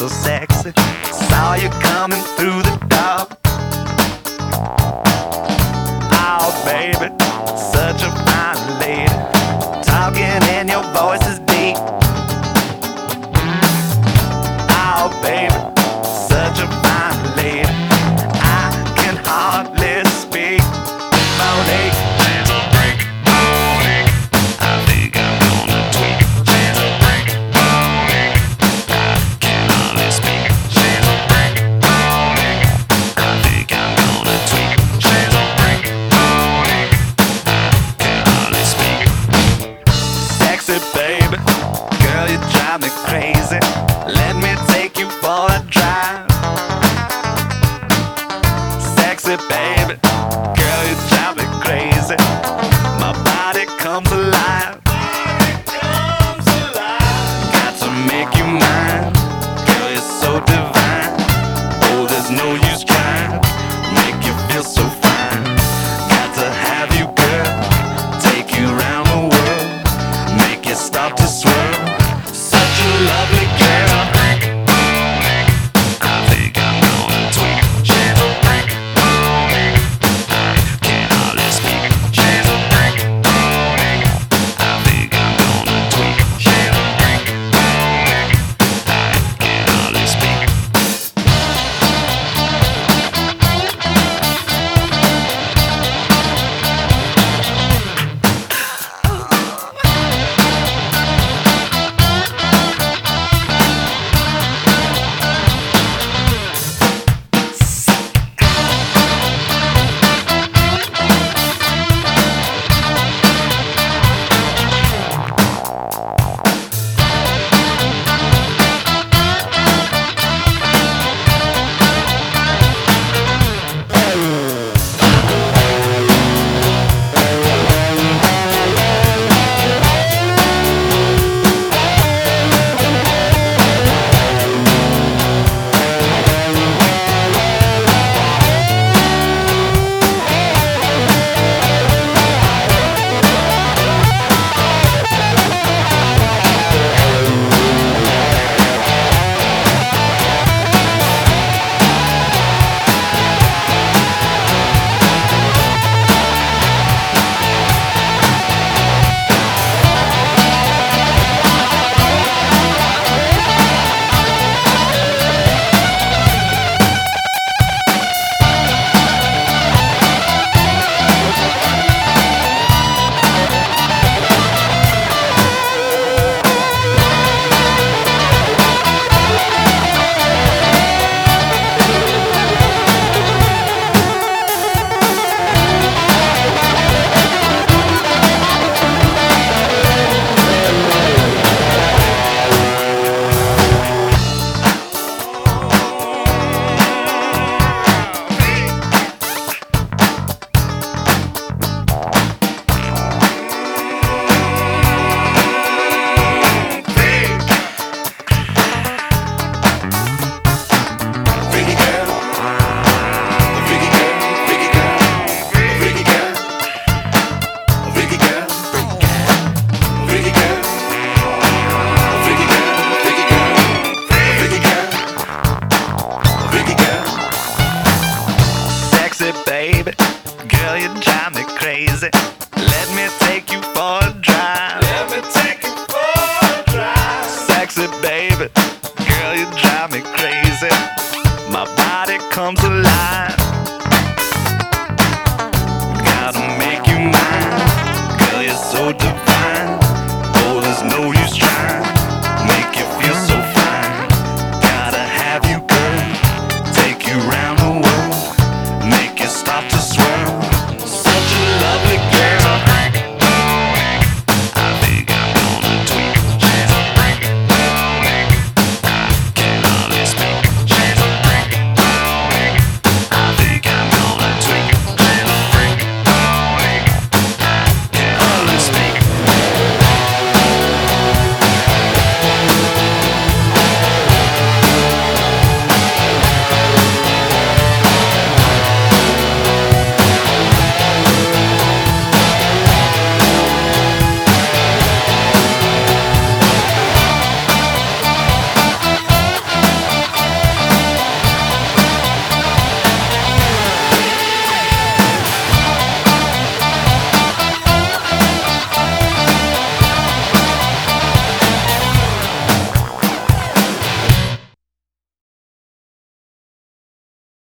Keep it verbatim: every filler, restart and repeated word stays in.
so sexy. Saw you coming through the door. Oh, baby, such a fine lady. Talking and your voice is deep. Oh, baby, such a fine lady. I can hardly speak. Monique, gentle break, Monique. I think I'm gonna tweak. Gentle break, Monique. I can hardly speak. Gentle break, Monique. I think I'm gonna tweak. Gentle break, Monique. I can hardly speak. Sexy baby, girl, you drive me crazy. Let me take you for a drive. Sexy baby, girl, you drive me crazy. My body comes alive. Got to make you mine. Girl, you're so divine. Oh, there's no use trying. Make you feel so fine. Got to have you, girl. Take you around the world. Make you start to swirl. Such a lovely girl. I think I'm gonna tweak. Gentle break, Monique. I can hardly speak. Gentle break, Monique. I think I'm gonna tweak. Gentle break, Monique. I can hardly speak. Baby, girl, you drive me crazy. Let me take you for a drive. Let me take you for a drive. Sexy baby, girl, you drive me crazy. My body comes alive.